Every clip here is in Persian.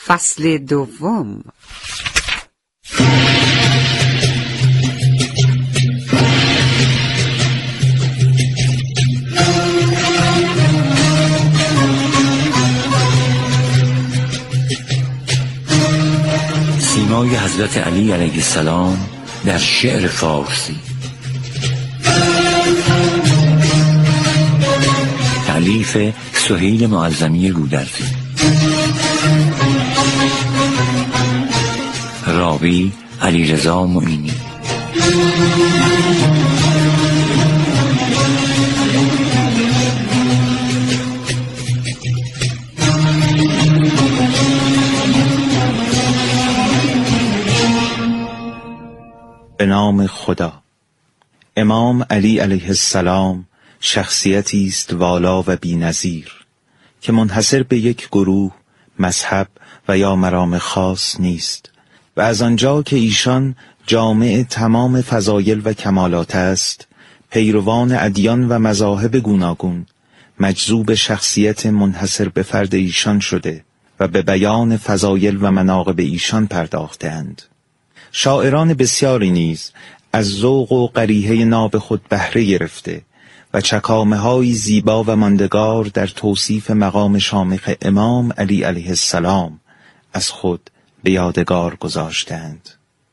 فصل دوم. سیمای حضرت علی علیه السلام در شعر فارسی. تألیف سهیل معظمی گودرزی. راوی علیرضا معینی. به نام خدا. امام علی علیه السلام شخصیتی است والا و بی‌نظیر که منحصر به یک گروه، مذهب و یا مرام خاص نیست و از آنجا که ایشان جامع تمام فضایل و کمالات است، پیروان ادیان و مذاهب گوناگون مجذوب شخصیت منحصر به فرد ایشان شده و به بیان فضایل و مناقب ایشان پرداختند. شاعران بسیاری نیز از ذوق و قریحه ناب خود بهره گرفته و چکامه‌های زیبا و ماندگار در توصیف مقام شامخ امام علی علیه السلام از خود به یادگار گذاشتند.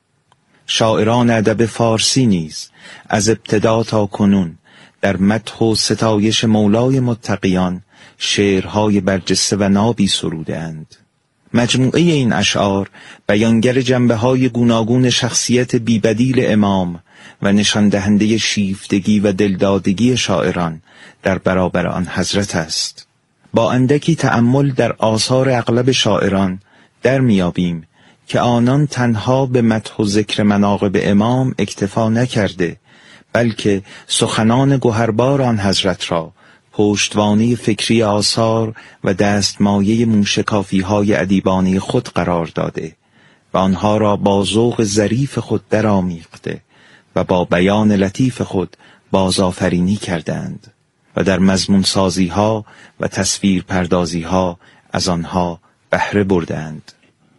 شاعران ادب فارسی نیز از ابتدا تا کنون در مدح و ستایش مولای متقیان شعرهای برجسته و نابی سرودند. مجموعه این اشعار بیانگر جنبه‌های گوناگون شخصیت بی‌بدیل امام و نشان دهنده شیفتگی و دلدادگی شاعران در برابر آن حضرت است. با اندکی تأمل در آثار اغلب شاعران در میابیم که آنان تنها به مدح و ذکر مناقب امام اکتفا نکرده، بلکه سخنان گوهربار آن حضرت را پشتوانه فکری آثار و دستمایه موشکافی‌های ادیبانه خود قرار داده و آنها را با ذوق ظریف خود درآمیخته و با بیان لطیف خود بازآفرینی کردند و در مضمون سازی‌ها و تصویر پردازی‌ها از آنها بهره بردند.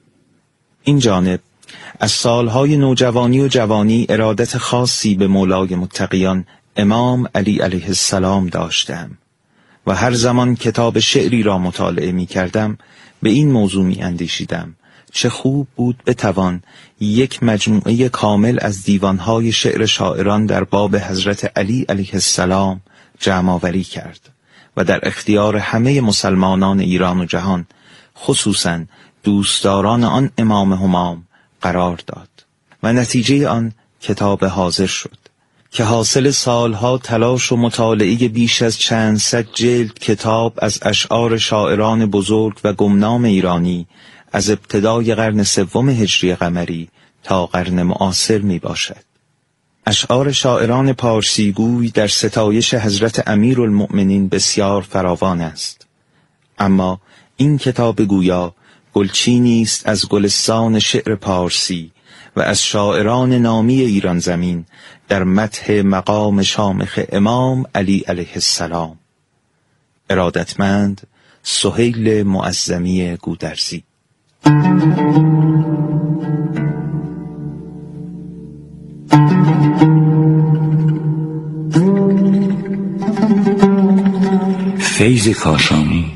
این جانب از سالهای نوجوانی و جوانی ارادت خاصی به مولای متقیان امام علی علیه السلام داشتم و هر زمان کتاب شعری را مطالعه می کردم به این موضوع می اندیشیدم چه خوب بود بتوان یک مجموعه کامل از دیوانهای شعر شاعران در باب حضرت علی علیه السلام جمع آوری کرد و در اختیار همه مسلمانان ایران و جهان، خصوصاً دوستداران آن امام همام قرار داد و نتیجه آن کتاب حاضر شد که حاصل سالها تلاش و مطالعه بیش از چند صد جلد کتاب از اشعار شاعران بزرگ و گمنام ایرانی از ابتدای قرن سوم هجری قمری تا قرن معاصر می باشد. اشعار شاعران پارسیگوی در ستایش حضرت امیرالمؤمنین بسیار فراوان است، اما این کتاب گویا گلچینی است از گلستان شعر پارسی و از شاعران نامی ایران زمین در مدح مقام شامخ امام علی علیه السلام. ارادتمند سهیل معظمی گودرزی. فیض کاشانی.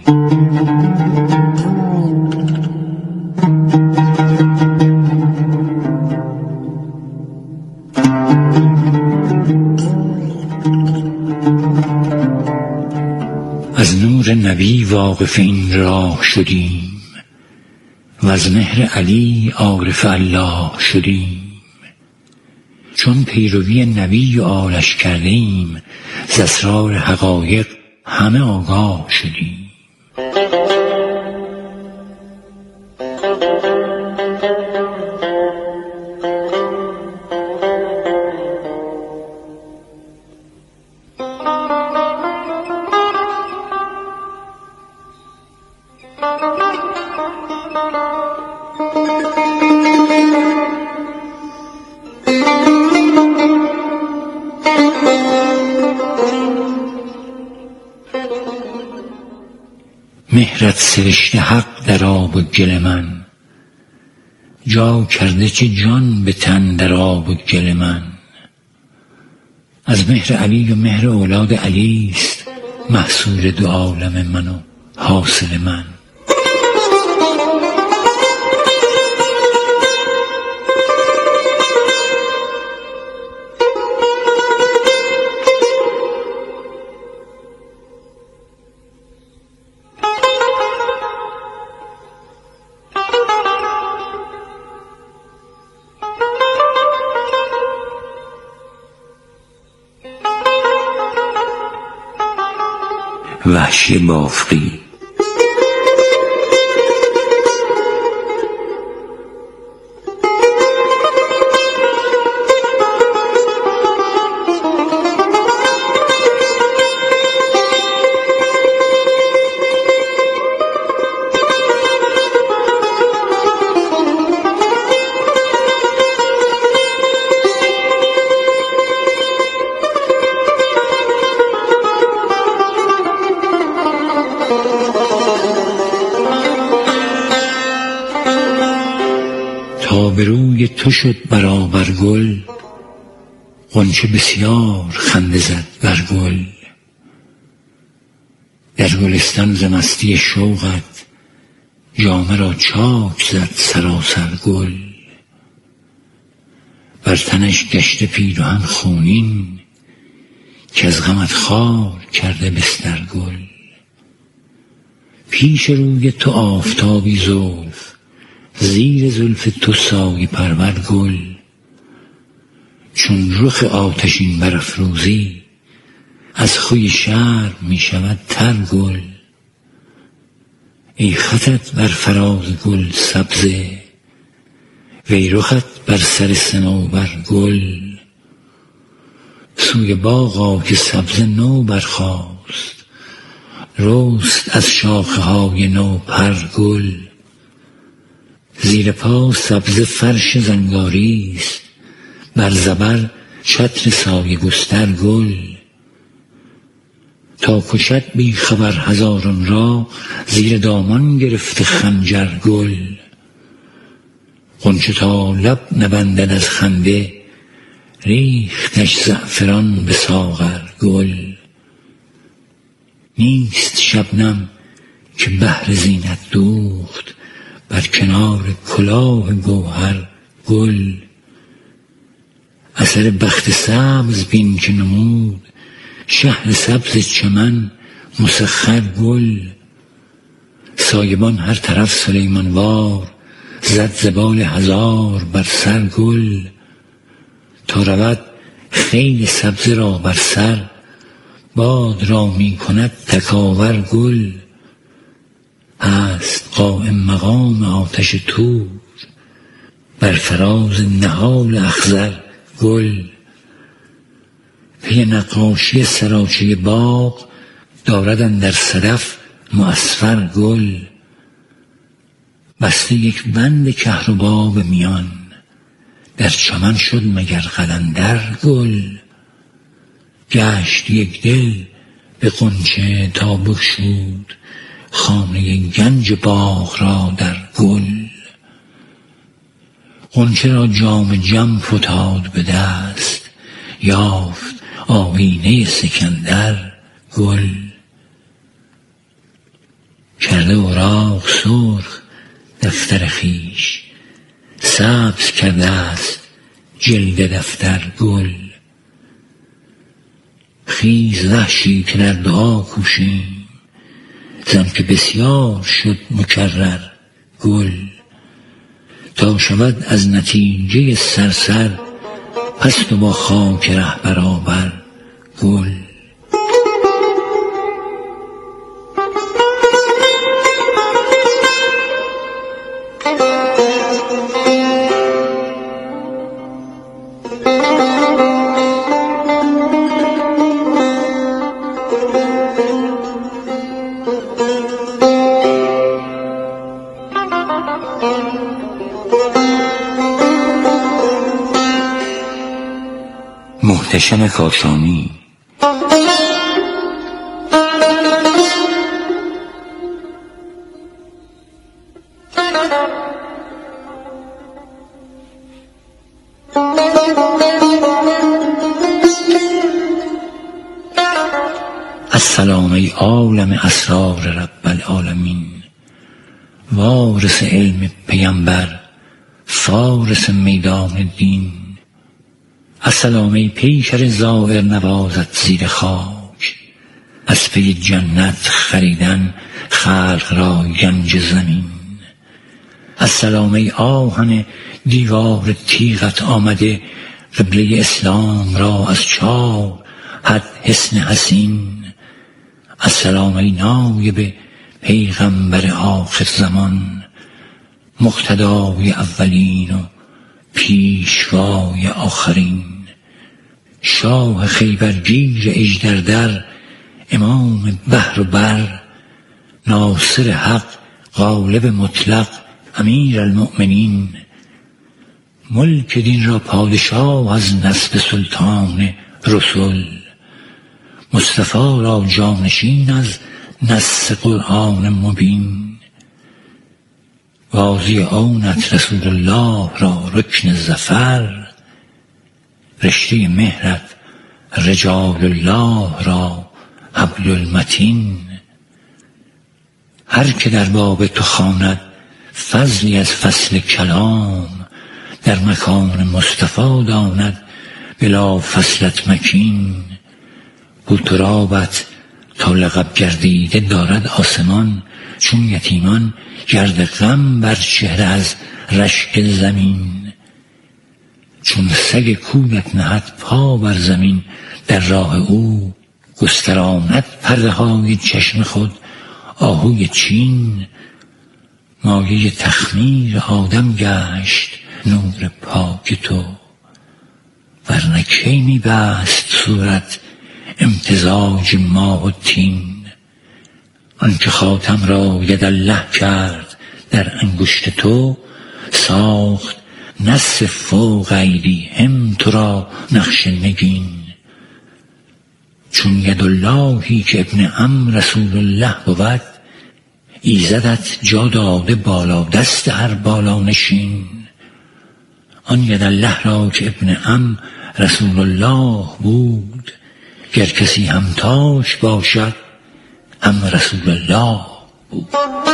از نور نبی واقف این راه شدیم و از مهر علی عارف الله شدیم. چون پیروی نبی و آلش کردیم، ز اسرار حقایق همه آگاه شدیم. مهرت سرشته حق در آب و گل من، جا کرده چه جان به تن در آب و گل من. از مهر علی و مهر اولاد علی است محصول دو عالم من و حاصل من. وحشی بافقی. تا به روی تو شد برابر گل، غنچه بسیار خنده زد بر گل. در گلستان ز مستی شوقت جامه را چاک زد سراسر گل. بر تنش گشته پیراهن خونین که از غمت خار کرده بستر گل. پیش روی تو آفتابی زلف، زیر زلف تو سایه پرور گل. چون رخ آتشین برافروزی از خوی شرم می شود تر گل. ای خطت بر فراز گل سبزه، وی رخت بر سر صنوبر گل. سوی باغا که سبزه نو برخاست، رست از شاخه های نو پر گل. زیر پا سبزه فرش زنگاری است، بر زبر چتر سایه گستر گل. تا کشد بی خبر هزاران را، زیر دامان گرفته خنجر گل. غنچه تا لب نبندد از خنده، ریختش زعفران به ساغر گل. نیست شبنم که بهر زینت دوخت، بر کنار کلاه گوهر گل. اثر بخت سبز بین که نمود، شهر سبز چمن مسخر گل. سایبان هر طرف سلیمانوار، زد زبال هزار بر سر گل. تا رود خیل سبزه را بر سر، باد را می کند تکاور گل. هست قائم مقام آتش طور، بر فراز نهال اخضر گل. پی نقاشی سراچه باغ، دارد اندر صدف معصفر گل. بسته یک بند کهربا به میان، در چمن شد مگر قلندر گل. گشت یک دل به غنچه تا بگشود، خانه گنج باغ را در گل. غنچه را جام جم فتاد به دست، یافت آیینه سکندر گل. کرده اوراق سرخ دفتر خویش، سبز کرده است جلد دفتر گل. خیز وحشی که در دعا کوشیم، زن که بسیار شد مکرر گل. تا شود از نتیجه سرسر، پس تو با خاک ره برابر گل. محتشم کاشانی. السلام ای عالم اسرار رب العالمین، وارث علم پیمبر، فارس میدان دین. السلام ای پیکر زائر نوازت زیر خاک، از پی جنت خریدن خلق را گنج زمین. السلام ای آهن دیوار تیغت آمده، قبله اسلام را از چار حد حسن حسین. السلام ای نایب پیغمبر آخر زمان، مقتدای اولین و پیشوای آخرین. شاه خیبرگیر اژدردر، امام بحر و بر، ناصر حق غالب مطلق امیر المؤمنین. ملک دین را پادشاه از نسب سلطان رسول، مصطفی را جانشین از نص قرآن مبین. غازی آنت رسول الله را رکن ظفر، رشته مهرت رجال الله را حبل المتین. هر که در باب تو خواند فضلی از فصل کلام، در مکان مصطفی داند بلا فصلت مکین. بوترابت تا لقب گردیده دارد آسمان، چون یتیمان گرد غم بر چهره از رشک زمین. چون سگ کویت نهد پا بر زمین، در راه او گستراند پرده های چشم خود آهوی چین. مایه تخمیر آدم گشت نور پاک تو، ورنه کی می بست صورت امتزاج ماء و طین. آنکه خاتم را یدالله کرد در انگشت تو، ساخت نص فوق ایدیهم تو را نقش نگین. چون یداللهی که ابن عم رسول الله بود، ایزدت جا داده بالا دست هر بالا نشین. آن یدالله را که ابن عم رسول الله بود، گر کسی همتاش باشد هم رسول الله بود.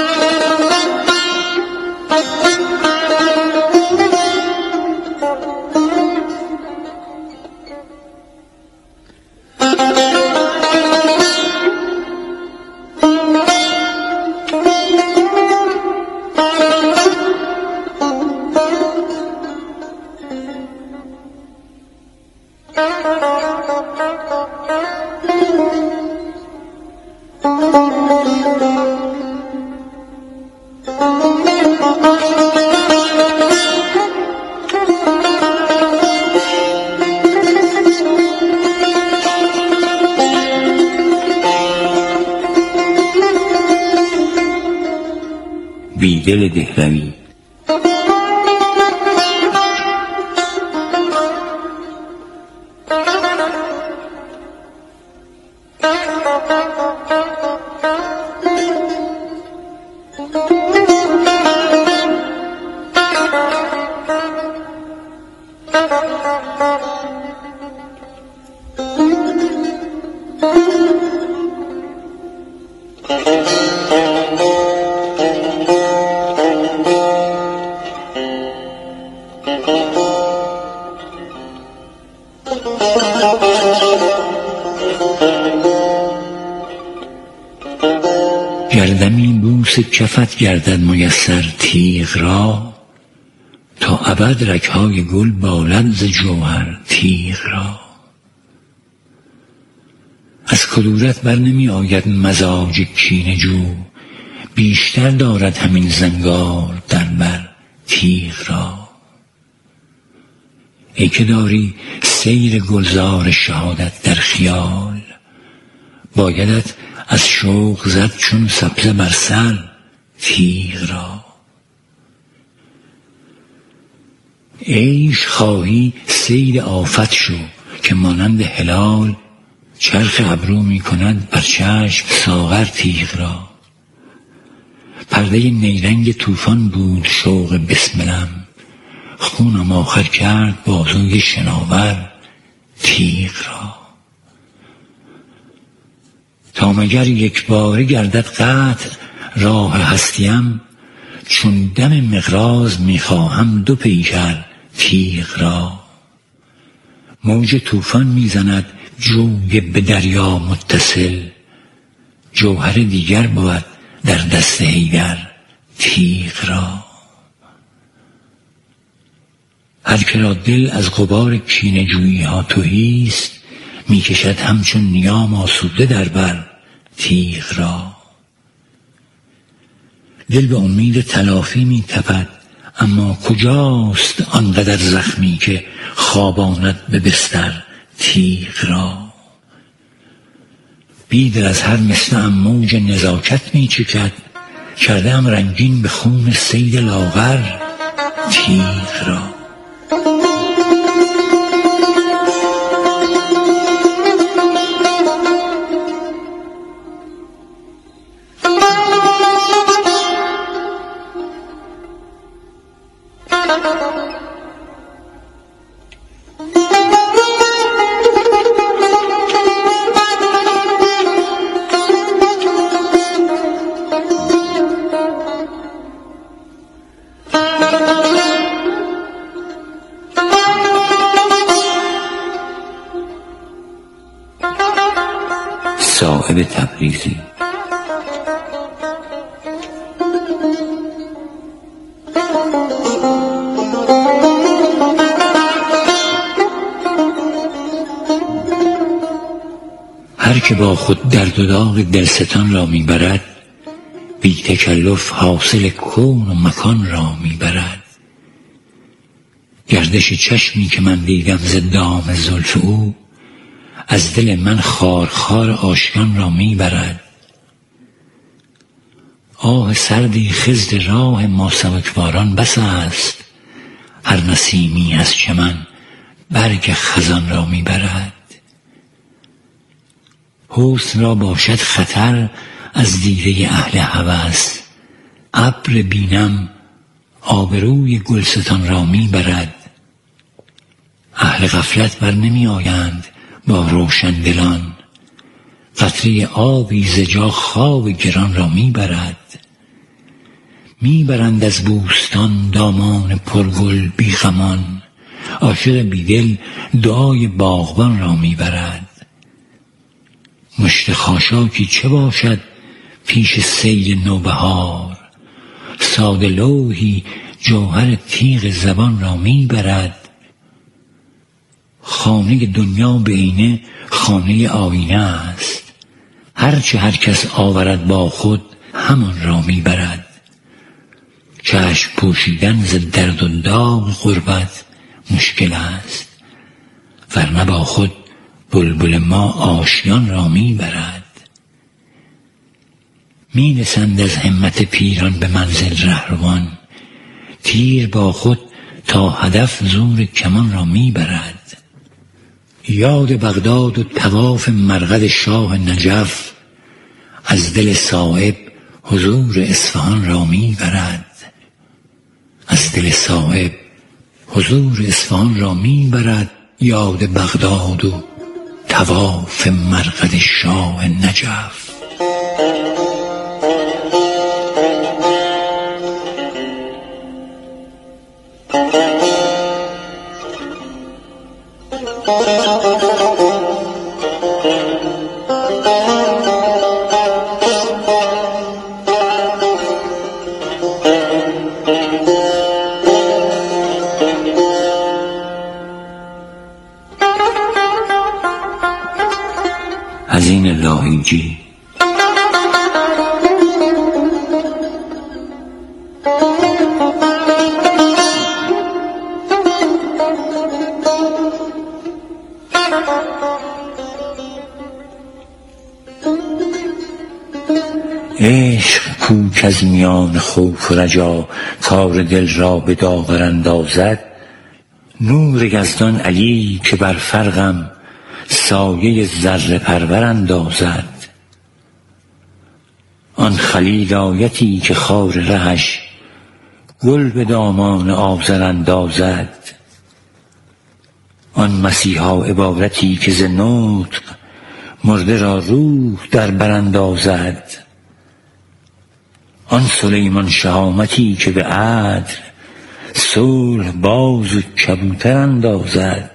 بیدل دهلوی. گردمی بوس کفت گردد میسر تیغ را، تا ابد رگ‌های گل بالد ز جوهر تیغ را. از کدورت بر نمی آید مزاج کینه جو، بیشتر دارد همین زنگار در بر تیغ را. ای که داری سیر گلزار شهادت در خیال، بایدت از شوق زد چون سبزه بر سر تیغ را. عیش خواهی سیر آفت شو، که مانند هلال چرخ ابرو می کند بر چشم ساغر تیغ را. پرده نیرنگ طوفان بود شوق بسملم، خونم آخر کرد بازوی شناور تیغ را. تا مگر یک باره گردد قطع راه هستیم، چون دم مقراض میخواهم دو پیکر تیغ را. موج طوفان میزند جوی به دریا متصل، جوهر دیگر بود در دست حیدر تیغ را. هر که را دل از غبار کینه جویی ها تهی است، میکشد همچون نیام آسوده در بر تیغ را. دل به امید تلافی میتپد، اما کجاست آنقدر زخمی که خواباند به بستر تیغ را. بیدل از هر مصرعم موج نزاکت میچکد، کرده ام رنگین به خون صید لاغر تیغ را. صائب تبریزی. هر که با خود درد و داغ دلستان را میبرد، بی تکلف حاصل کون و مکان را میبرد. گردش چشمی که من دیدم ز دام زلف او، از دل من خارخار آشیان را میبرد. آه سردی خضر راه ما سبکباران بس است، هر نسیمی از چمن برگ خزان را میبرد. حسن را باشد خطر از دیده اهل هوس، ابر بینم آبروی گلستان را میبرد. اهل غفلت بر نمی آیند با روشن دلان، قطره آبی ز جا خواب گران را میبرد. میبرند از بوستان دامان پرگل بیغمان، عاشق بیدل دعای باغبان را میبرد. مشت خاشاکی چه باشد پیش سیل نوبهار، ساده لوحی جوهر تیغ زبان را میبرد. خانه دنیا به عینه خانه آینه است، هرچه هر کس آورد با خود همان را میبرد. چشم پوشیدن ز درد و داغ غربت مشکل است، ورنه با خود بلبل ما آشیان را میبرد. میرسند از همت پیران به منزل رهروان، تیر با خود تا هدف زور کمان را میبرد. یاد بغداد و طواف مرقد شاه نجف، از دل صائب حضور اصفهان را میبرد. از دل صائب حضور اصفهان را میبرد، یاد بغداد و طواف مرقد شاه نجف. حزین لاهیجی. عشق کوک از میان خوف و رجا کار دل را به داغر اندازد. نور یزدان علی که بر فرقم سایه ذره پرور اندازد. آن خلیل آیتی که خار رهش گل به دامان آذر اندازد. آن مسیحا عبارتی که ز نطق مرده را روح در براندازد. آن سلیمان شهامتی که به عدل صلح باز و کبوتر اندازد.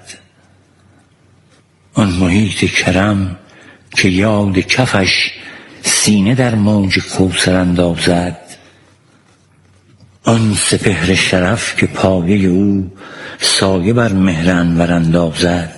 آن محیط کرم که یاد کفش سینه در موج کوثر اندازد. آن سپهر شرف که پایه او سایه بر مهر انور اندازد.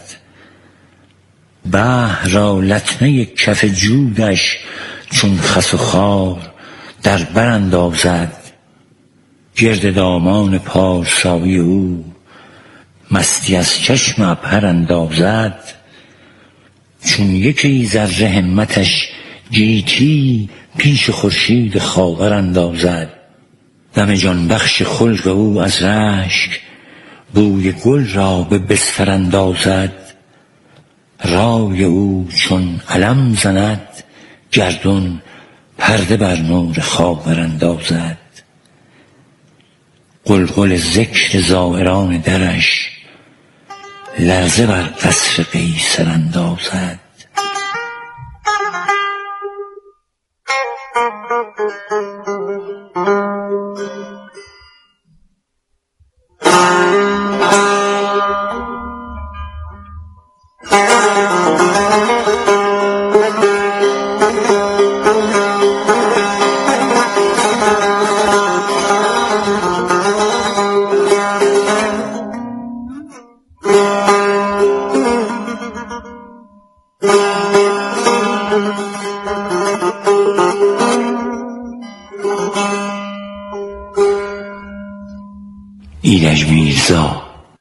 بحر را لطمه کف جودش چون خس و خار در بر اندازد. گرد دامان پارسایی او مستی از چشم عبهر اندازد. چون یکی ذره همتش گیتی پیش خورشید خاور اندازد. دم جان بخش خلق او از رشک بوی گل را به بستر اندازد. رای او چون علم زند گردون پرده بر نور خاور اندازد. قلقل ذکر زائران درش لرزه بر قصر قیصر اندازد. ایرج میرزا.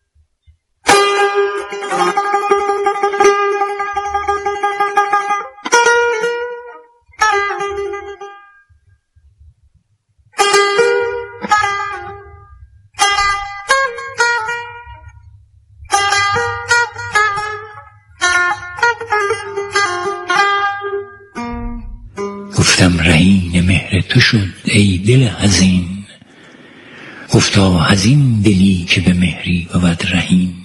گفتم رهین مهر تو شد ای دل حزین. گفتا حزین دلی که به مهری بود رهین.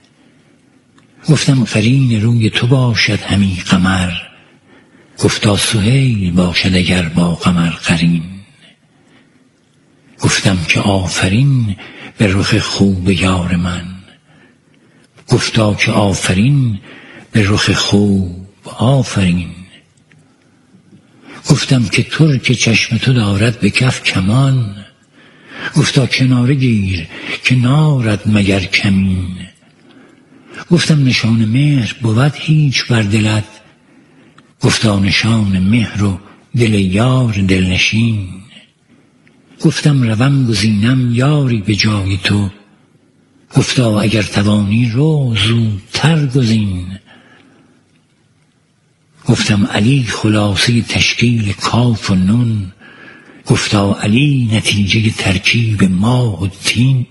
گفتم قرین روی تو باشد همی قمر. گفتا سهیل باشد اگر با قمر قرین. گفتم که آفرین به رخ خوب یار من. گفتا که آفرین به رخ خوب آفرین. گفتم که ترک چشم تو دارد به کف کمان. گفتا کناره گیر که نارد مگر کمین. گفتم نشان مهر بود هیچ بر دلت. گفتا نشان مهر و دل یار دلنشین. گفتم روم گزینم یاری به جای تو. گفتا اگر توانی رو زودتر گزین. گفتم علی خلاصه تشکیل کاف و نون. گفتا علی نتیجه ترکیب ماه و تین.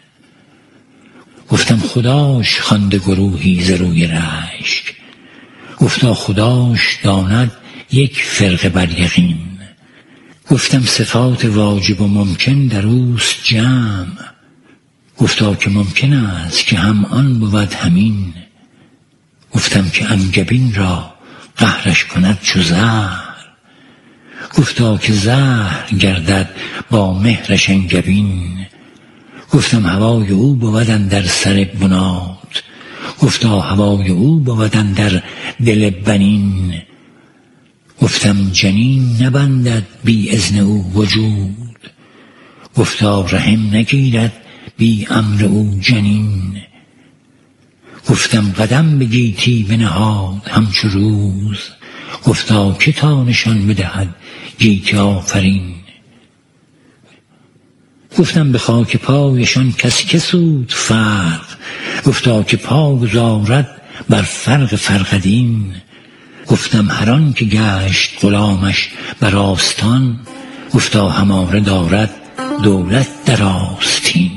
گفتم خداش خوانده گروهی ز روی رشک. گفتا خداش داند یک فرقه بر یقین. گفتم صفات واجب و ممکن در اوست جمع. گفتا که ممکن است که هم آن بود همین. گفتم که انگبین را قهرش کند چو زهر. گفتا که زهر گردد با مهرش انگبین. گفتم هوای او بود اندر سر بنات. گفتا هوای او بود اندر دل بنین. گفتم جنین نبندد بی اذن او وجود. گفتا رحم نگیرد بی امر او جنین. گفتم قدم به گیتی بنهاد همچو روز. گفتا که تا نشان بدهد گیتی آفرین. گفتم به خاک پایشان کس که سود فرق. گفتا که پا گذارد بر فرق فرقدین. گفتم هر آن که گشت غلامش بر آستان. گفتا هماره دارد دولت در آستین.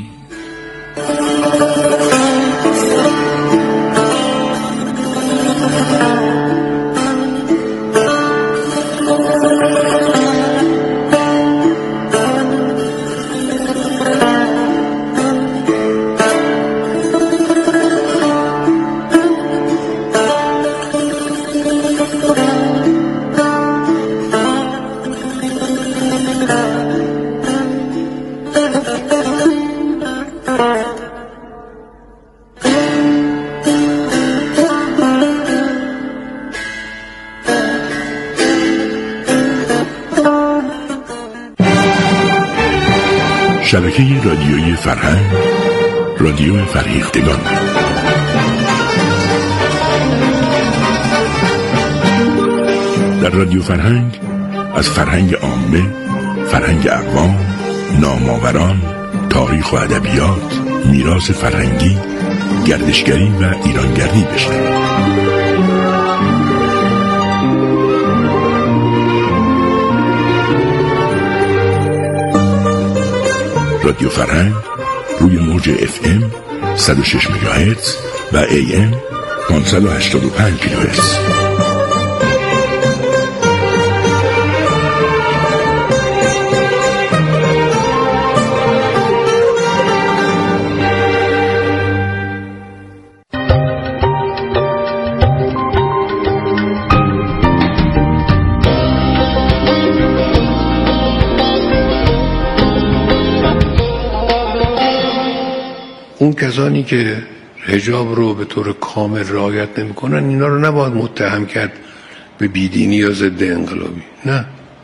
شبکه رادیویی فرهنگ، رادیو فرهیختگان. در رادیو فرهنگ از فرهنگ عامه، فرهنگ اقوام، نام‌آوران، تاریخ و ادبیات، میراث فرهنگی، گردشگری و ایرانگردی بشنوید. رادیو فرهنگ روی موج FM 106 مگاهرتز و AM 585 کیلوهرتز. اون کسانی که حجاب رو به طور کامل رعایت نمی‌کنن، اینا رو نباید متهم کرد به بیدینی یا ضد انقلابی. نه،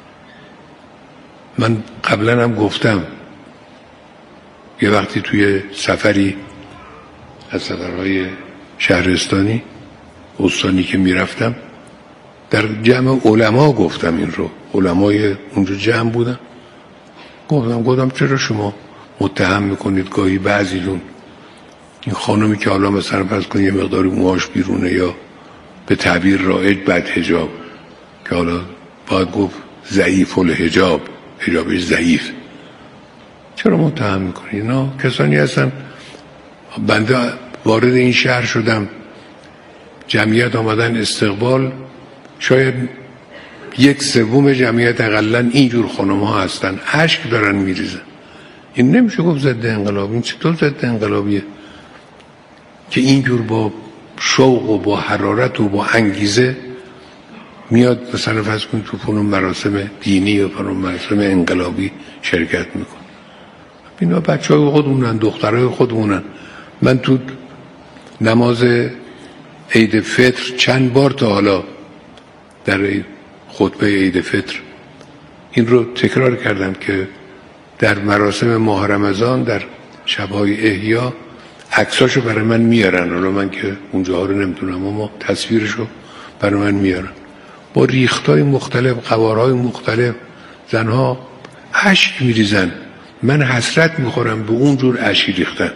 من قبلا هم گفتم یه وقتی توی سفری از سفرهای شهرستانی استانی که میرفتم در جمع علما گفتم این رو، علمای اونجا جمع بودن، گفتم چرا شما متهم میکنید گاهی بعضیتون این خانمی که حالا مثلا فرض کنید یه مقداری موهاش بیرونه یا به تعبیر رایج بد حجاب، که حالا باید گفت ضعیف الحجاب، حجابش ضعیف، چرا متهم میکنید؟ اینا کسانی هستن. بنده وارد این شهر شدم، جمعیت آمدن استقبال، شاید 1/3 جمعیت اقلن اینجور خانم ها هستن، اشک دارن میریزن. این نمیشه گفت ضد انقلاب. این چطور ضد انقلابیه که اینجور با شوق و با حرارت و با انگیزه میاد مثلا فرض کنید تو فلان مراسم دینی یا فلان مراسم انقلابی شرکت میکنه؟ اینا بچهای خودمونن، دخترای خودمونن. من تو نماز عید فطر چند بار تا حالا در خطبه عید فطر این رو تکرار کردم که در مراسم ماه رمضان در شب‌های احیا عکساشو برای من میارن، حالا من که اونجاها رو نمیدونم اما تصویرشو برای من میارن، با ریختای مختلف، قوارهای مختلف، زنها اشک میریزن. من حسرت میخورم به اونجور اشک ریختن.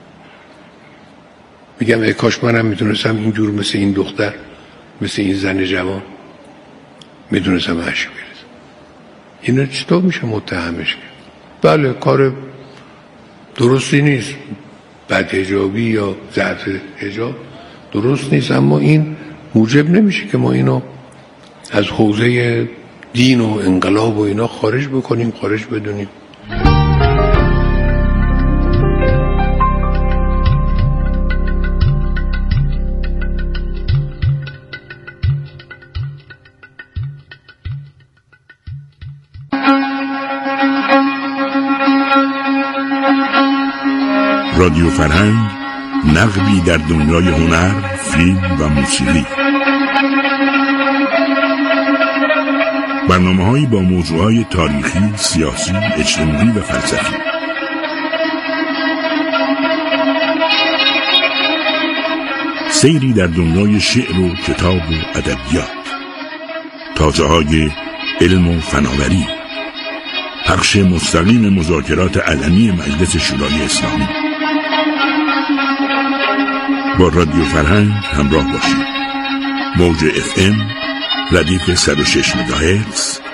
میگم ای کاش منم میتونستم اینجور مثل این دختر، مثل این زن جوان میتونستم اشک بریزم. اینا چطور میشه متهمش کرد؟ بله کار درستی نیست، بد حجابی یا ضعف حجاب درست نیست، اما این موجب نمیشه که ما اینو از حوزه دین و انقلاب و اینا خارج بکنیم، خارج بدونیم. رادیو فرهنگ، نقبی در دنیای هنر، فیلم و موسیقی. برنامه‌هایی با موضوعات تاریخی، سیاسی، اجتماعی و فلسفی. سیری در دنیای شعر و کتاب و ادبیات. تازه‌های علم و فناوری. پخش مستقیم مذاکرات علنی مجلس شورای اسلامی. با رادیو فرهنگ همراه باشید. موج FM ردیف 106 مگاهرتز